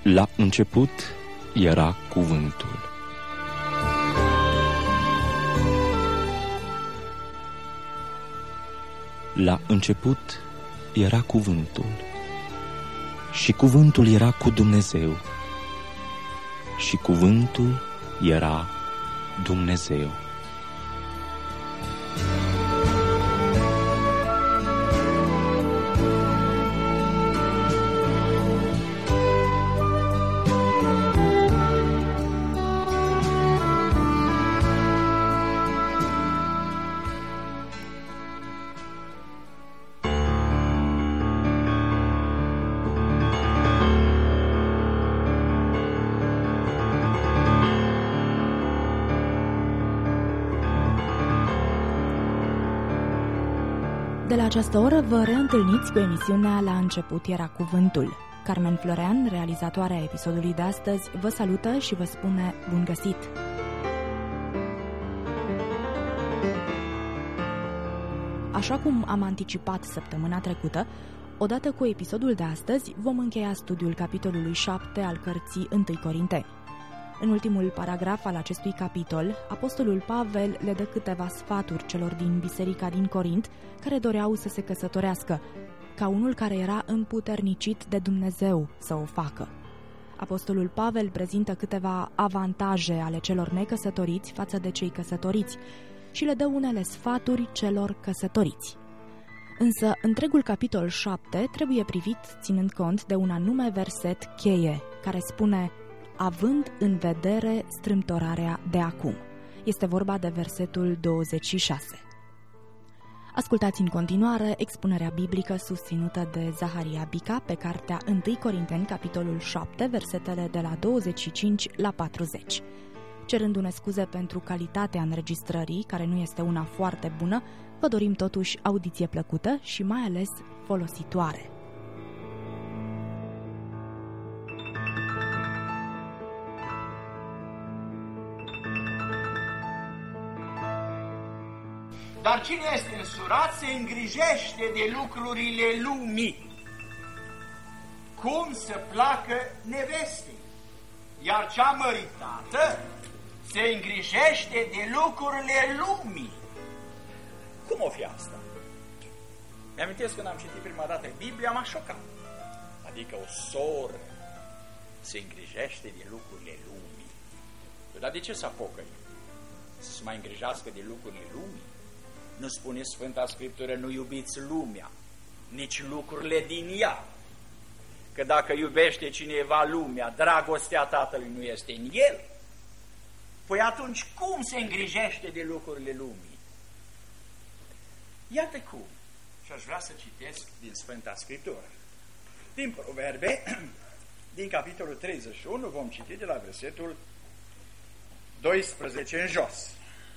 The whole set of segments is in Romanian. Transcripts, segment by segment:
La început era Cuvântul. La început era Cuvântul, și Cuvântul era cu Dumnezeu, și Cuvântul era Dumnezeu. De la această oră vă reîntâlniți cu emisiunea La început era Cuvântul. Carmen Florean, realizatoarea episodului de astăzi, vă salută și vă spune bun găsit! Așa cum am anticipat săptămâna trecută, odată cu episodul de astăzi vom încheia studiul capitolului 7 al cărții 1 Corinteni. În ultimul paragraf al acestui capitol, apostolul Pavel le dă câteva sfaturi celor din biserica din Corint care doreau să se căsătorească, ca unul care era împuternicit de Dumnezeu să o facă. Apostolul Pavel prezintă câteva avantaje ale celor necăsătoriți față de cei căsătoriți și le dă unele sfaturi celor căsătoriți. Însă, întregul capitol 7 trebuie privit ținând cont de un anume verset cheie, care spune: având în vedere strâmtorarea de acum. Este vorba de versetul 26. Ascultați în continuare expunerea biblică susținută de Zaharia Bica pe cartea 1 Corinteni, capitolul 7, versetele de la 25 la 40. Cerându-ne scuze pentru calitatea înregistrării, care nu este una foarte bună, vă dorim totuși audiție plăcută și mai ales folositoare. Dar cine este însurat se îngrijește de lucrurile lumii, cum să placă nevestei, iar cea măritată se îngrijește de lucrurile lumii. Cum o fi asta? Mi-amintesc când am citit prima dată Biblia, m-a șocat. Adică o soră se îngrijește de lucrurile lumii. Dar de ce să apocă? Să se mai îngrijească de lucrurile lumii? Nu spune Sfânta Scriptură, nu iubiți lumea, nici lucrurile din ea. Că dacă iubește cineva lumea, dragostea Tatălui nu este în el. Păi atunci cum se îngrijește de lucrurile lumii? Iată cum. Și aș vrea să citesc din Sfânta Scriptură. Din Proverbe, din capitolul 31, vom citi de la versetul 12 în jos.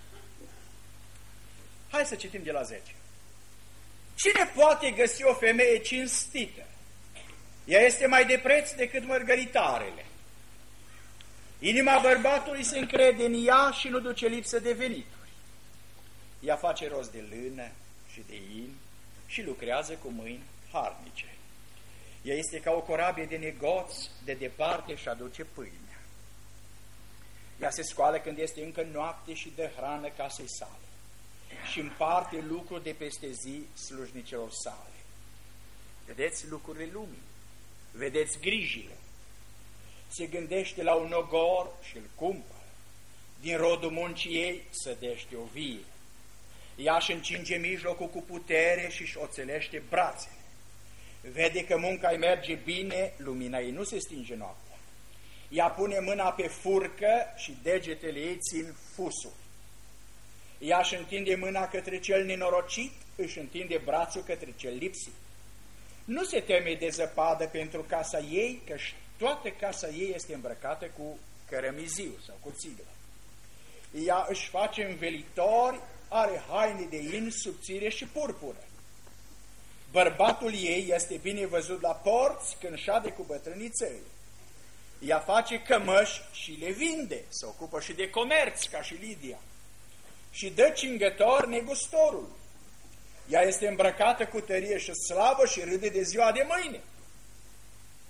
Hai să citim de la 10. Cine poate găsi o femeie cinstită? Ea este mai de preț decât mărgăritarele. Inima bărbatului se încrede în ea și nu duce lipsă de venituri. Ea face rost de lână și de in și lucrează cu mâini harnice. Ea este ca o corabie de negoț, de departe și aduce pâinea. Ea se scoală când este încă noapte și dă hrană casei sale și împarte lucruri de peste zi slujnicilor sale. Vedeți lucrurile lumii, vedeți grijile. Se gândește la un ogor și îl cumpără. Din rodul muncii ei sădește o vie. Ea își încinge mijlocul cu putere și își oțelește brațele. Vede că munca îi merge bine, lumina ei nu se stinge noaptea. Ea pune mâna pe furcă și degetele ei țin fusul. Ea își întinde mâna către cel nenorocit, își întinde brațul către cel lipsit. Nu se teme de zăpadă pentru casa ei, căci toată casa ei este îmbrăcată cu cărămiziu sau cu țiglă. Ea își face învelitori, are haine de in subțire și purpură. Bărbatul ei este bine văzut la porți când șade cu bătrânii țării. Ea face cămăși și le vinde, se ocupă și de comerț ca și Lidia. Și dă cingător negustorul. Ea este îmbrăcată cu tărie și slavă și râde de ziua de mâine.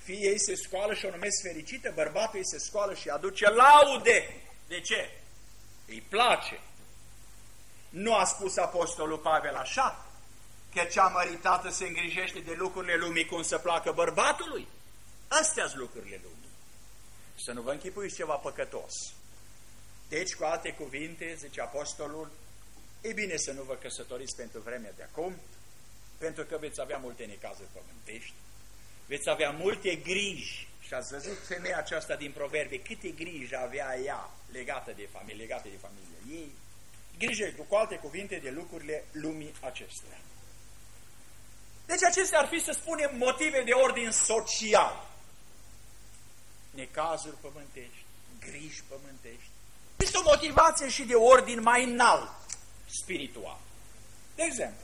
fiii ei se scoală și o numesc fericită, bărbatul ei se scoală și aduce laude. De ce? Îi place. Nu a spus apostolul Pavel așa? Că cea măritată se îngrijește de lucrurile lumii cum să placă bărbatului? Astea-s lucrurile lumii. Să nu vă închipuiți ceva păcătos. Deci, cu alte cuvinte, zice apostolul, e bine să nu vă căsătoriți pentru vremea de acum, pentru că veți avea multe necazuri pământești, veți avea multe griji. Și ați văzut femeia aceasta din Proverbe, câte griji avea ea legate de familia ei. Grijă, cu alte cuvinte, de lucrurile lumii acestea. Deci acestea ar fi, să spunem, motive de ordin social. Necazuri pământești, griji pământești. Este o motivație și de ordin mai înalt, spiritual. De exemplu,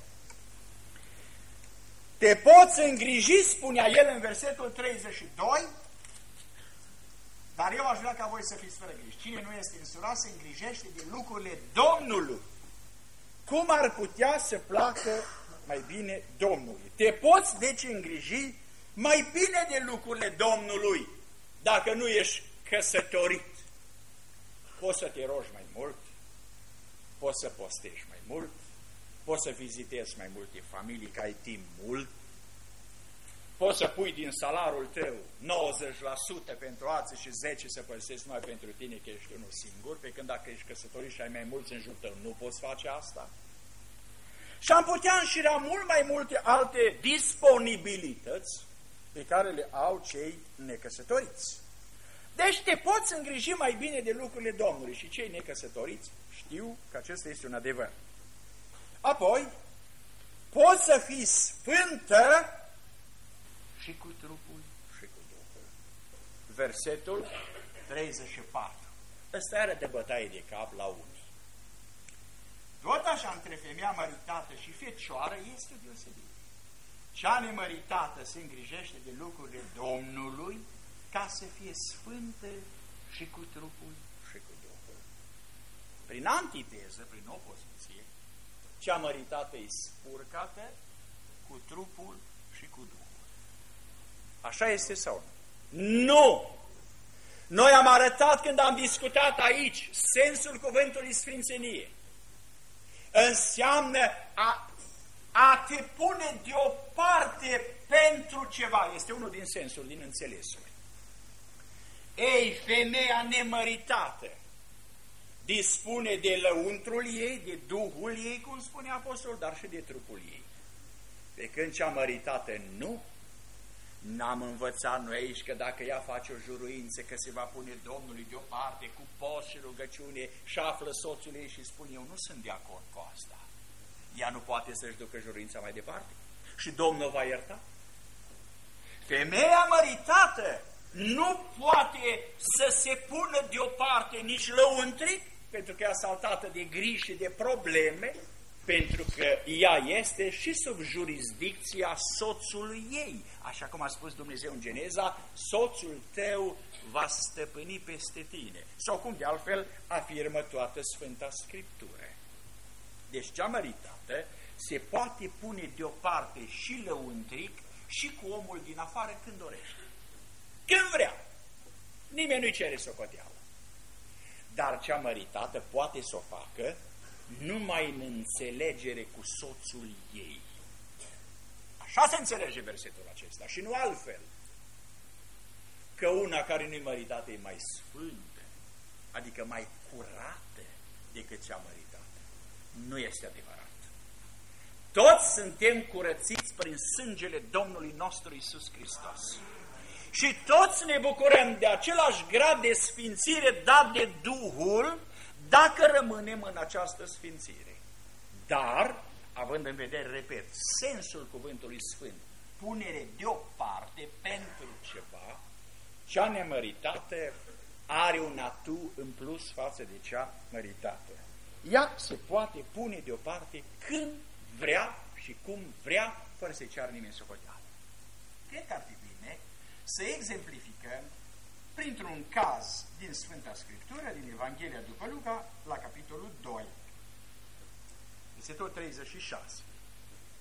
te poți îngriji, spunea el în versetul 32, dar eu aș vrea ca voi să fiți fără griji. Cine nu este însurat se îngrijește de lucrurile Domnului. Cum ar putea să placă mai bine Domnului? Te poți deci îngriji mai bine de lucrurile Domnului dacă nu ești căsătorit. Poți să te rogi mai mult, poți să postești mai mult, poți să vizitezi mai multe familii, că ai timp mult, poți să pui din salarul tău 90% pentru alții și 10% să păstrezi numai pentru tine, că ești unul singur, pe când dacă ești căsătorit și ai mai mulți în jurul tău, nu poți face asta. Și am putea înșira mult mai multe alte disponibilități pe care le au cei necăsătoriți. Deci te poți îngriji mai bine de lucrurile Domnului și cei necăsătoriți știu că acesta este un adevăr. Apoi, poți să fii sfântă și cu trupul și cu Duhul. Versetul 34. Ăsta are de bătaie de cap la unii. Tot așa între femeia măritată și fecioară este deosebit. Cea nemăritată se îngrijește de lucrurile Domnului ca să fie sfântă și cu trupul și cu Duhul. Prin antiteză, prin opoziție, cea măritată e spurcată cu trupul și cu Duhul. Așa este sau nu? Nu! Noi am arătat când am discutat aici sensul cuvântului sfințenie. Înseamnă a te pune deoparte pentru ceva. Este unul din sensuri, din înțelesuri. Ei, femeia nemăritată dispune de lăuntrul ei, de Duhul ei, cum spune apostolul, dar și de trupul ei. Pe când cea măritată nu. N-am învățat noi aici că dacă ea face o juruință că se va pune Domnului deoparte cu post și rugăciune și află soțul ei și spune, eu nu sunt de acord cu asta. Ea nu poate să-și ducă juruința mai departe. Și Domnul va ierta. Femeia măritată nu poate să se pună deoparte nici lăuntric, pentru că e asaltată de griji și de probleme, pentru că ea este și sub jurisdicția soțului ei. Așa cum a spus Dumnezeu în Geneza, soțul tău va stăpâni peste tine. Sau cum de altfel afirmă toată Sfânta Scriptură. Deci cea măritată se poate pune deoparte și lăuntric și cu omul din afară când dorește. Când vrea. Nimeni nu-i cere socoteală. Dar cea măritată poate să o facă numai în înțelegere cu soțul ei. Așa se înțelege versetul acesta și nu altfel. Că una care nu-i măritată e mai sfântă, adică mai curată decât cea măritată. Nu este adevărat. Toți suntem curățiți prin sângele Domnului nostru Iisus Hristos. Și toți ne bucurăm de același grad de sfințire dat de Duhul dacă rămânem în această sfințire. Dar, având în vedere, repet, sensul cuvântului sfânt, punere deoparte pentru ceva, cea nemăritată are un atu în plus față de cea măritată. Ea se poate pune deoparte când vrea și cum vrea, fără să-i ceară nimeni socoteală. Cred că ar fi bine să exemplificăm printr-un caz din Sfânta Scriptură, din Evanghelia după Luca, la capitolul 2, versetul 36.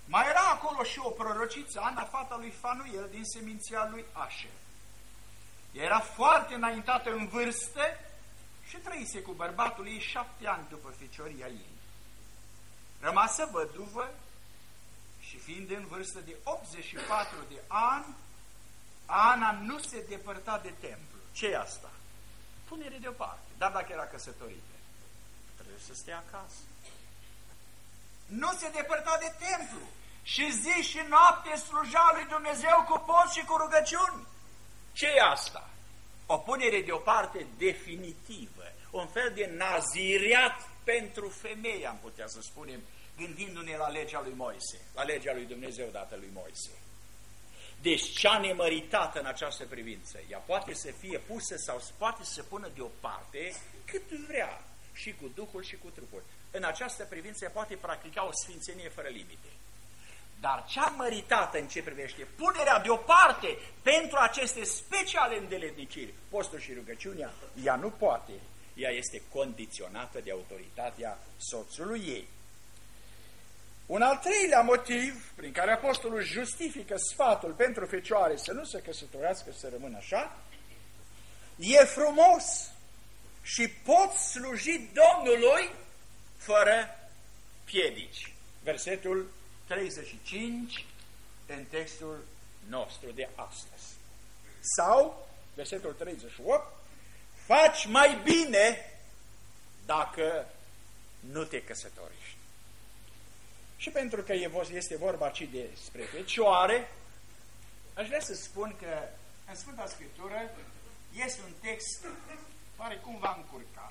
Mai era acolo și o prorociță, Ana, fata lui Fanuel, din seminția lui Asher. Ea era foarte înaintată în vârstă și trăise cu bărbatul ei 7 ani după fecioria ei. Rămasă văduvă și fiind în vârstă de 84 de ani, Ana nu se depărta de templu. Ce e asta? Punere deoparte. Dar dacă era căsătorită, trebuie să stea acasă. Nu se depărta de templu. Și zi și noapte sluja lui Dumnezeu cu post și cu rugăciuni. Ce e asta? O punere deoparte definitivă. Un fel de naziriat pentru femei, am putea să spunem, gândindu-ne la legea lui Moise, la legea lui Dumnezeu dată lui Moise. Deci cea nemăritată în această privință, ea poate să fie pusă sau poate să se pună deoparte cât vrea, și cu Duhul și cu trupul. În această privință ea poate practica o sfințenie fără limite. Dar cea măritată în ce privește punerea deoparte pentru aceste speciale îndeletniciri, postul și rugăciunea, ea nu poate. Ea este condiționată de autoritatea soțului ei. Un al treilea motiv prin care apostolul justifică sfatul pentru fecioare să nu se căsătorească, să rămână așa, e frumos și pot sluji Domnului fără piedici. Versetul 35 în textul nostru de astăzi. Sau, versetul 38, faci mai bine dacă nu te căsătorești. Și pentru că este vorba aici despre fecioare, aș vrea să spun că în Sfânta Scriptură este un text care cumva încurcat.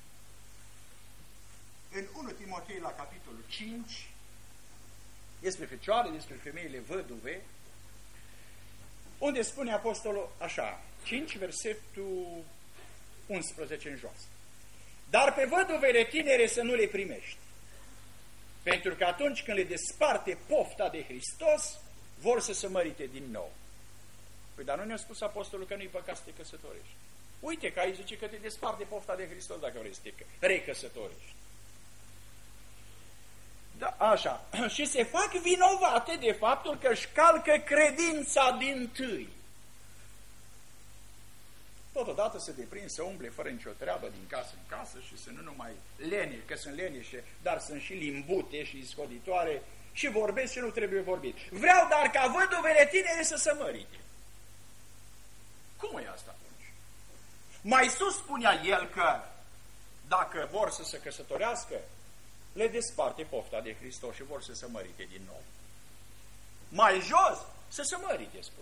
În 1 Timotei, la capitolul 5, despre fecioare, despre femeile văduve, unde spune apostolul așa, 5, versetul 11 în jos. Dar pe văduvele tinere să nu le primești, pentru că atunci când le desparte pofta de Hristos, vor să se mărite din nou. Păi, dar nu ne-a spus apostolul că nu-i păcat să te căsătorești. Uite că aici zice că te desparte pofta de Hristos dacă vrei să te recăsătorești. Da, așa. Și se fac vinovate de faptul că își calcă credința dintâi. Totodată se deprind să umble fără nicio treabă din casă în casă și să nu numai lene, că sunt leneșe, dar sunt și limbute și iscoditoare și vorbesc și nu trebuie vorbit. Vreau dar ca văduvele tinere să se mărite. Cum e asta atunci? Mai sus spunea el că dacă vor să se căsătorească, le desparte pofta de Hristos și vor să se mărite din nou. Mai jos, să se mărite, spune.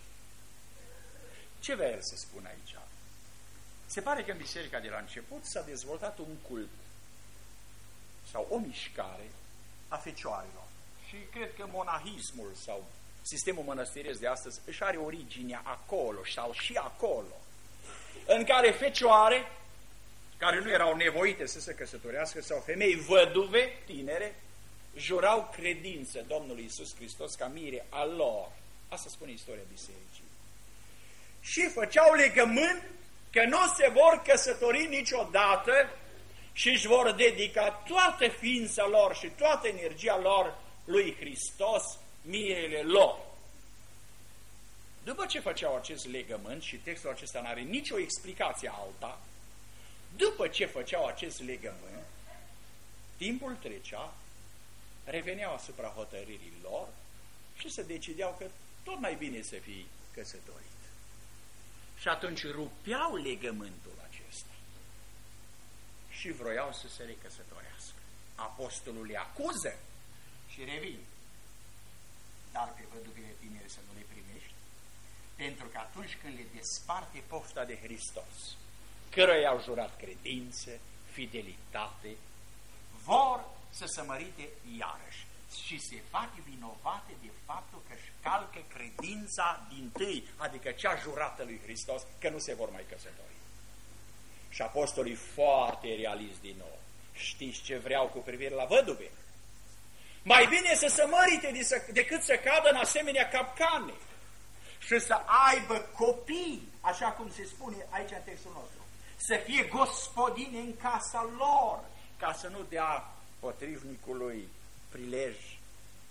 Ce vrea el să spună aici? Se pare că în biserica de la început s-a dezvoltat un cult sau o mișcare a fecioarelor. Și cred că monahismul sau sistemul mănăstiresc de astăzi își are originea acolo sau și acolo, în care fecioare, care nu erau nevoite să se căsătorească, sau femei văduve, tinere, jurau credință Domnului Iisus Hristos ca mire a lor. Asta spune istoria bisericii. Și făceau legământ că nu se vor căsători niciodată și își vor dedica toată ființa lor și toată energia lor lui Hristos, mirele lor. După ce făceau acest legământ, și textul acesta nu are nicio explicație alta, după ce făceau acest legământ, timpul trecea, reveneau asupra hotărârii lor și se decideau că tot mai bine să fii căsătorit. Și atunci rupeau legământul acesta și vroiau să se recăsătorească. Apostolul le acuză și revin. Dar pe văduvele tinere să nu le primești, pentru că atunci când le desparte pofta de Hristos, căruia i-au jurat credință, fidelitate, vor să se mărite iarăși și se fac vinovate de faptul că își calcă credința dintâi, adică cea jurată lui Hristos, că nu se vor mai căsători. Și apostolii foarte realist din nou. Știți ce vreau cu privire la văduve? Mai bine să se mărite decât să cadă în asemenea capcane și să aibă copii, așa cum se spune aici în textul nostru, să fie gospodine în casa lor, ca să nu dea potrivnicului prilej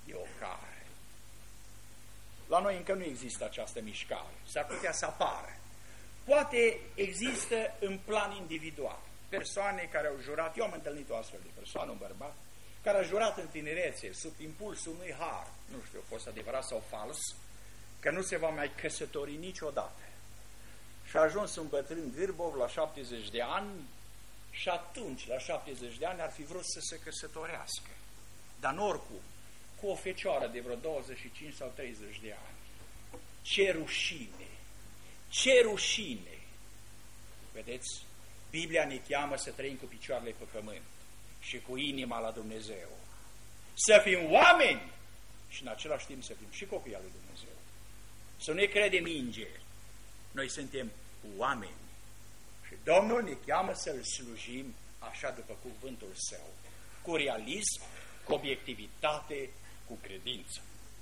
e o care. La noi încă nu există această mișcare, s-ar putea să apară. Poate există în plan individual persoane care au jurat, eu am întâlnit o astfel de persoană, un bărbat, care a jurat în tinerețe, sub impulsul unui har, nu știu, a fost adevărat sau fals, că nu se va mai căsători niciodată. Și a ajuns un bătrân gârbov la 70 de ani și atunci, la 70 de ani, ar fi vrut să se căsătorească. Dar în oricum, cu o fecioară de vreo 25 sau 30 de ani. Ce rușine! Ce rușine! Vedeți? Biblia ne cheamă să trăim cu picioarele pe pământ și cu inima la Dumnezeu. Să fim oameni și în același timp să fim și copii al lui Dumnezeu. Să nu ne credem îngeri. Noi suntem oameni. Și Domnul ne cheamă să-L slujim așa după cuvântul Său. Cu realism, cu obiectivitate, cu credință.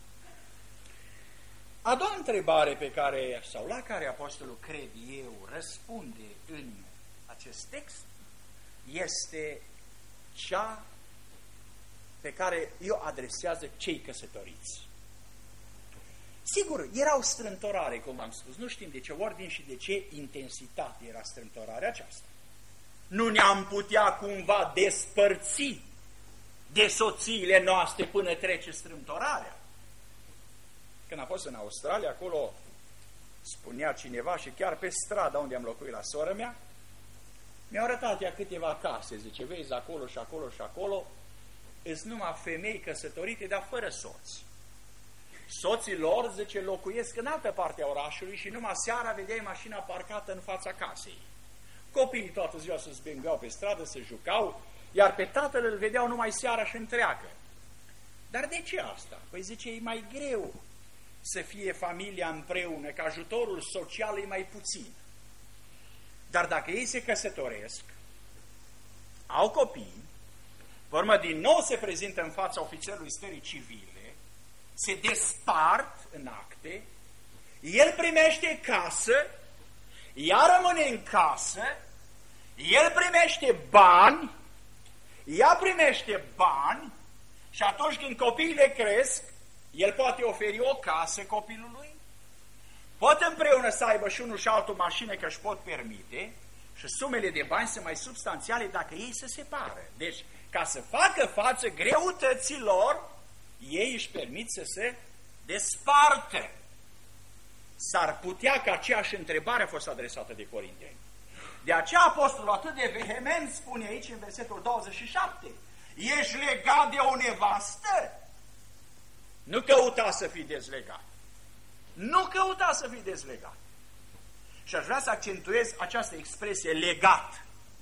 A doua întrebare pe care, sau la care apostolul, cred eu, răspunde în acest text, este cea pe care eu adresează cei căsătoriți. Sigur, era o strâmtorare, cum am spus, nu știm de ce ordine și de ce intensitate era strâmtorarea aceasta. Nu ne-am putea cumva despărți de soțiile noastre până trece strâmtorarea. Când am fost în Australia, acolo spunea cineva și chiar pe strada unde am locuit la sora mea, mi-a arătat ea câteva case, zice, vezi acolo și acolo și acolo, îs numai femei căsătorite, dar fără soți. Soții lor, zice, locuiesc în altă parte a orașului și numai seara vedeai mașina parcată în fața casei. Copiii toată ziua se zbengau pe stradă, se jucau, iar pe tatăl îl vedeau numai seara și întreagă. Dar de ce asta? Păi zice, e mai greu să fie familia împreună, că ajutorul social e mai puțin. Dar dacă ei se căsătoresc, au copii, pe urmă din nou se prezintă în fața ofițerului stării civile, se despart în acte, el primește casă, ea rămâne în casă, el primește bani, ea primește bani și atunci când copiile cresc, el poate oferi o casă copilului, pot împreună să aibă și unul și altul mașină că își pot permite și sumele de bani sunt mai substanțiale dacă ei se separă. Deci, ca să facă față greutăților, ei își permit să se despartă. S-ar putea că aceeași întrebare a fost adresată de corinteni. De aceea apostolul atât de vehement spune aici în versetul 27, ești legat de o nevastă? Nu căuta să fii dezlegat. Nu căuta să fii dezlegat. Și aș vrea să accentuez această expresie legat.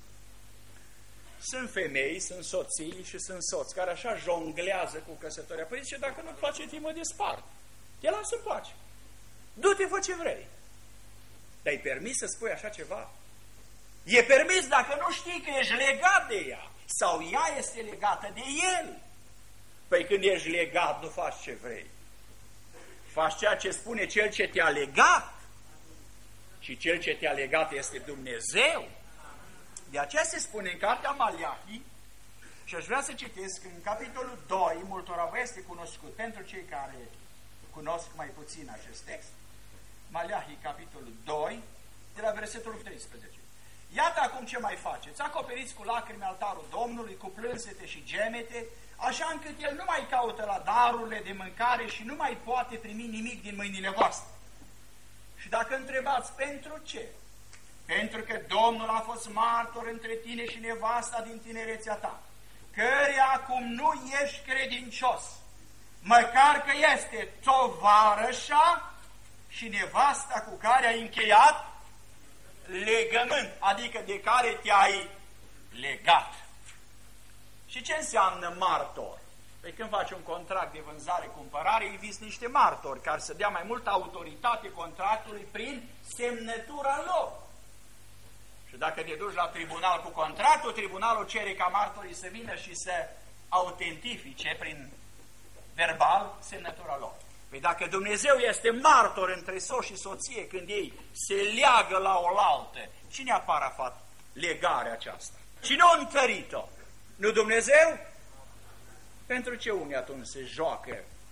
Sunt femei, sunt soții și sunt soți care așa jonglează cu căsătoria. Păi zice, dacă nu-ți place, te mă despart. Te las în pace. Du-te, fă ce vrei. Dar e permis să spui așa ceva? E permis dacă nu știi că ești legat de ea sau ea este legată de el. Păi când ești legat, nu faci ce vrei. Faci ceea ce spune cel ce te-a legat. Și cel ce te-a legat este Dumnezeu. De aceea se spune în cartea Maleahi, și aș vrea să citesc în capitolul 2, multora vă este cunoscut, pentru cei care cunosc mai puțin acest text, Maleahi, capitolul 2, de la versetul 13. Iată acum ce mai faceți, acoperiți cu lacrimi altarul Domnului, cu plânsete și gemete, așa încât El nu mai caută la darurile de mâncare și nu mai poate primi nimic din mâinile voastre. Și dacă întrebați pentru ce? Pentru că Domnul a fost martor între tine și nevasta din tinerețea ta, căreia acum nu ești credincios, măcar că este tovarășa și nevasta cu care ai încheiat legământ, adică de care te-ai legat. Și ce înseamnă martor? Păi când faci un contract de vânzare-cumpărare, îi vizi niște martori care să dea mai multă autoritate contractului prin semnătura lor. Și dacă te duci la tribunal cu contractul, tribunalul cere ca martorii să vină și să autentifice prin verbal semnătura lor. Păi dacă Dumnezeu este martor între soț și soție când ei se leagă la oaltă, cine a parafat legarea aceasta? Cine a întărit-o? Nu Dumnezeu? Pentru ce unii atunci se joacă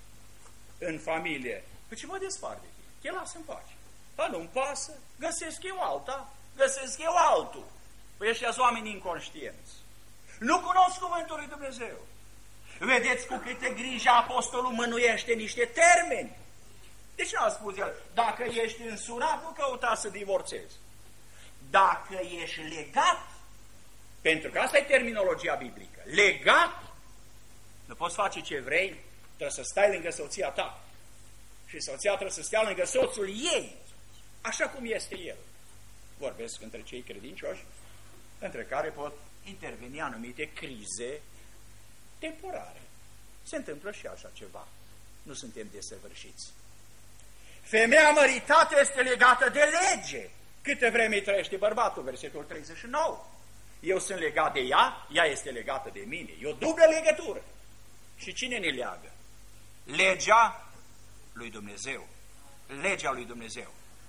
în familie, ce mă despart de tine, te las în pace. Ba, nu-mi pasă, găsesc eu alta, găsesc eu altul. Păi ăștia-s oameni inconștienți. Nu cunosc cuvântul lui Dumnezeu. Vedeți cu câte grijă apostolul mânuiește niște termeni. De ce nu a spus el? Dacă ești însurat, nu căuta să divorțezi. Dacă ești legat, pentru că asta e terminologia biblică, legat, nu poți face ce vrei, trebuie să stai lângă soția ta. Și soția trebuie să stea lângă soțul ei, așa cum este el. Vorbesc între cei credincioși, între care pot interveni anumite crize temporare. Se întâmplă și așa ceva. Nu suntem desăvârșiți. Femeia măritată este legată de lege. Câte vreme trăiește bărbatul, versetul 39. Eu sunt legat de ea, ea este legată de mine. E o dublă legătură. Și cine ne leagă? Legea lui Dumnezeu. Legea lui Dumnezeu.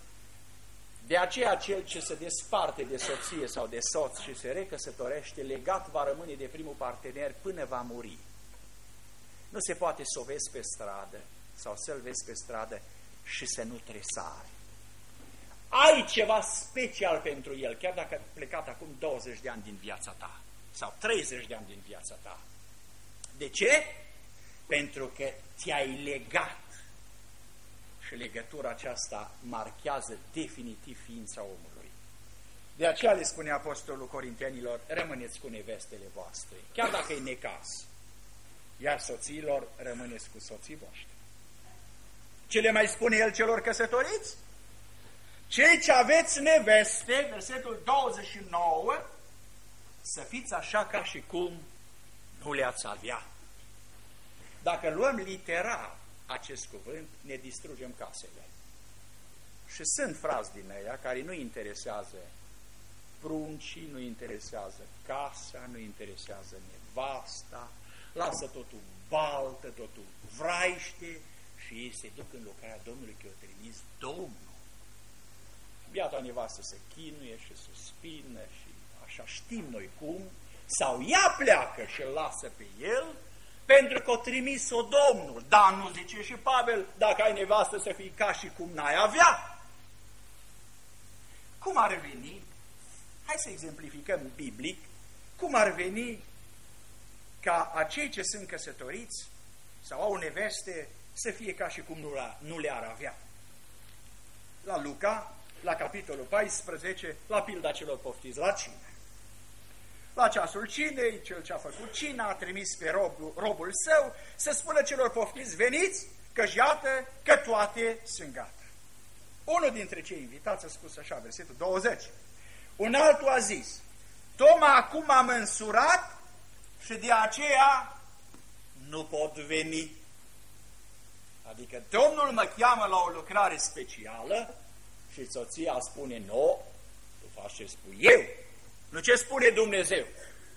De aceea cel ce se desparte de soție sau de soț și se recăsătorește, legat va rămâne de primul partener până va muri. Nu se poate să o vezi pe stradă sau să-l vezi pe stradă și să nu tresari. Ai ceva special pentru el, chiar dacă a plecat acum 20 de ani din viața ta sau 30 de ani din viața ta. De ce? Pentru că ți-ai legat. Și legătura aceasta marchează definitiv ființa omului. De aceea le spune apostolul Corintenilor, rămâneți cu nevestele voastre, chiar dacă e necaz. Iar soțiilor, rămâneți cu soții voștri. Ce le mai spune el celor căsătoriți? Cei ce aveți neveste, versetul 29, să fiți așa ca și cum nu le-ați avea. Dacă luăm literal acest cuvânt, ne distrugem casele. Și sunt frați din ăia care nu interesează pruncii, nu interesează casa, nu interesează nevasta, lasă totul baltă, totul vraiște și ei se duc în lucrarea Domnului, că i-a trimis Domnul. Biata nevastă se chinuie și suspină și așa știm noi cum, sau ea pleacă și îl lasă pe el, pentru că o trimis-o Domnul. Dar nu zice și Pavel, dacă ai nevastă să fii ca și cum n-ai avea. Cum ar veni, hai să exemplificăm biblic, cum ar veni ca acei ce sunt căsătoriți sau au neveste să fie ca și cum nu le-ar avea. La Luca, la capitolul 14, la pilda celor poftiți la cină. La ceasul cinei, cel ce a făcut cina a trimis pe robul său să spună celor poftiți, veniți, că-și iată că toate sunt gata. Unul dintre cei invitați a spus așa, versetul 20. Un altul a zis, tocmai acum am însurat și de aceea nu pot veni. Adică Domnul mă cheamă la o lucrare specială și soția spune, nu, tu faci ce spun eu. Nu ce spune Dumnezeu.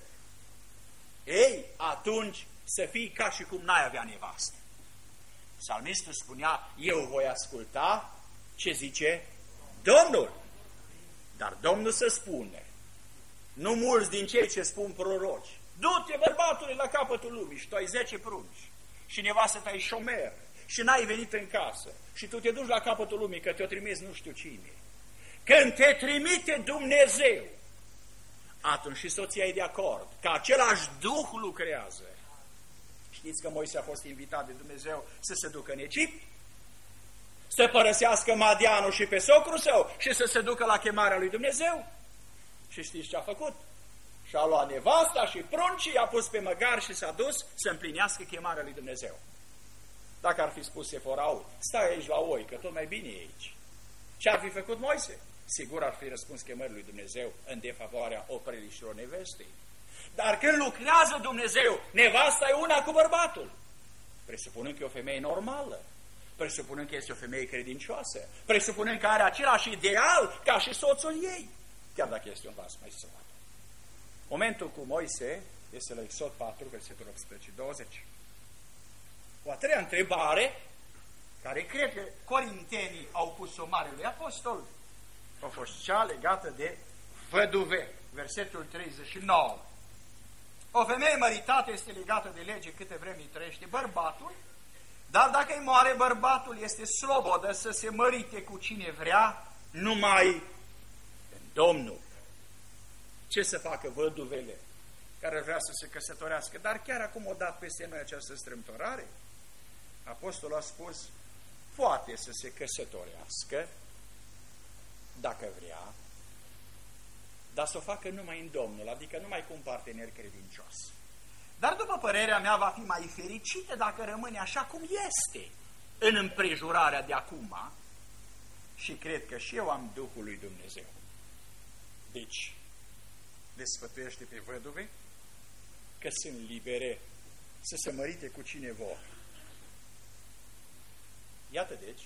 Ei, atunci să fii ca și cum n-ai avea nevastă. Psalmistul spunea, eu voi asculta ce zice Domnul. Dar Domnul să spune, nu mulți din cei ce spun proroci, du-te, bărbatule, la capătul lumii și tu ai 10 prunci și nevastă ta e șomer și n-ai venit în casă și tu te duci la capătul lumii că te-o trimis nu știu cine. Când te trimite Dumnezeu, atunci și soția e de acord, că același Duh lucrează. Știți că Moise a fost invitat de Dumnezeu să se ducă în Egipt, să părăsească Madianul și pe socrul său și să se ducă la chemarea lui Dumnezeu. Și știți ce a făcut? Și-a luat nevasta și pruncii, i-a pus pe măgar și s-a dus să împlinească chemarea lui Dumnezeu. Dacă ar fi spus Seforaul, stai aici la oi, că tot mai bine e aici. Ce ar fi făcut Moise? Sigur ar fi răspuns chemării lui Dumnezeu în defavoarea oprelișilor nevestei. Dar când lucrează Dumnezeu, nevasta e una cu bărbatul. Presupunând că e o femeie normală, presupunând că este o femeie credincioasă, presupunând că are același ideal ca și soțul ei, chiar dacă este un vas mai sărat. Momentul cu Moise este la Exod 4, versetul 18-20. O a treia întrebare, care cred că corintenii au pus-o Marelui Apostol, a fost cea legată de văduve, versetul 39. O femeie măritată este legată de lege câte vreme trăiește bărbatul Dar dacă îi moare bărbatul, este slobodă să se mărite cu cine vrea, numai în Domnul. Ce să facă văduvele care vrea să se căsătorească? Dar chiar acum o dat peste noi această strâmtorare. Apostolul a spus, poate să se căsătorească, dacă vrea, dar să o facă numai în Domnul, adică numai cu un partener credincios. Dar după părerea mea va fi mai fericită dacă rămâne așa cum este în împrejurarea de acum, și cred că și eu am Duhul lui Dumnezeu. Deci, le sfătuiește pe văduve că sunt libere să se mărite cu cine vor. Iată deci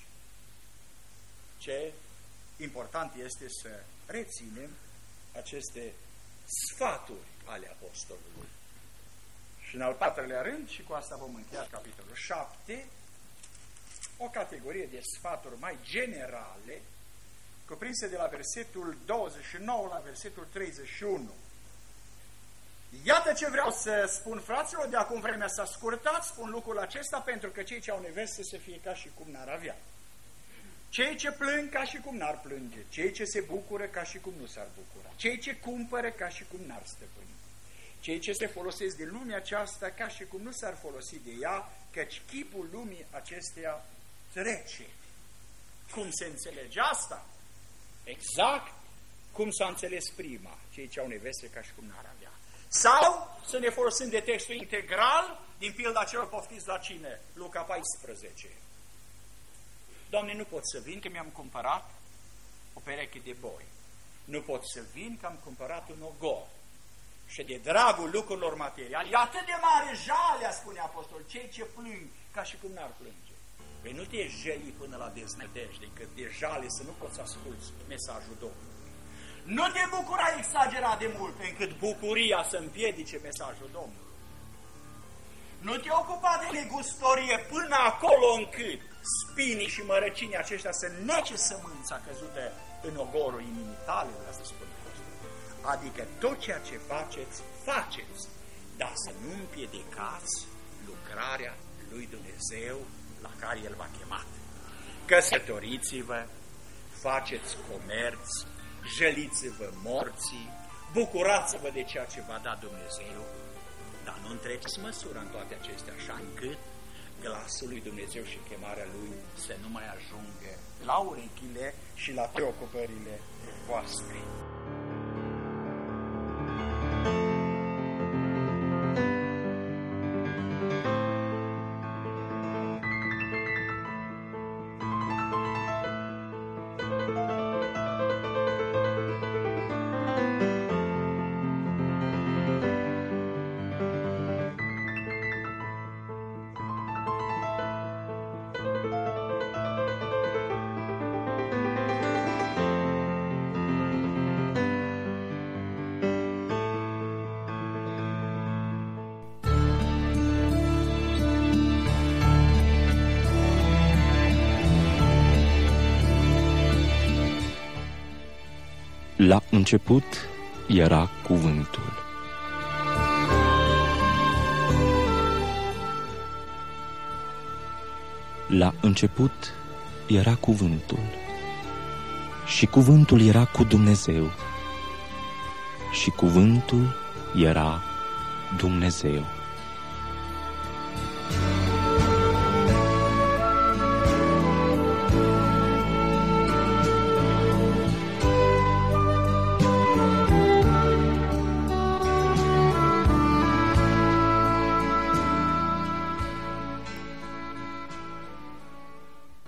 ce important este să reținem aceste sfaturi ale apostolului. Și în al patrulea rând, și cu asta vom încheia capitolul 7, o categorie de sfaturi mai generale, cuprinse de la versetul 29 la versetul 31. Iată ce vreau să spun, fraților, de acum vremea s-a scurtat, spun lucrul acesta pentru că cei ce au neveste să fie ca și cum n-ar avea. Cei ce plâng ca și cum n-ar plânge, cei ce se bucură ca și cum nu s-ar bucura, cei ce cumpără ca și cum n-ar stăpâni, cei ce se folosesc de lumea aceasta ca și cum nu s-ar folosi de ea, căci chipul lumii acesteia trece. Cum se înțelege asta? Exact cum s-a înțeles prima, cei ce au neveste ca și cum n-ar avea. Sau să ne folosim de textul integral din pilda celor poftiți la cine? Luca 14. Doamne, nu pot să vin că mi-am cumpărat o pereche de boi. Nu pot să vin că am cumpărat un ogor. Și de dragul lucrurilor materiale, e atât de mare jalea, spune apostolul, cei ce plâng ca și cum n-ar plânge. Păi nu te jăli până la deznădejde, încât de jale să nu poți asculți mesajul Domnului. Nu te bucura exagerat de mult, încât bucuria să împiedice mesajul Domnului. Nu te ocupa de negustorie până acolo încât spinii și mărăcinii aceștia să nece sămânța căzută în ogorul inimii tale, vreau să spun. Adică tot ceea ce faceți, faceți, dar să nu împiedicați lucrarea lui Dumnezeu la care El v-a chemat. Căsătoriți-vă, faceți comerț, jăliți-vă morții, bucurați-vă de ceea ce v-a dat Dumnezeu, dar nu întreceți măsura în toate acestea, așa încât glasul lui Dumnezeu și chemarea Lui să nu mai ajungă la urechile și la preocupările voastre. La început era cuvântul. La început era cuvântul. Și cuvântul era cu Dumnezeu. Și cuvântul era Dumnezeu.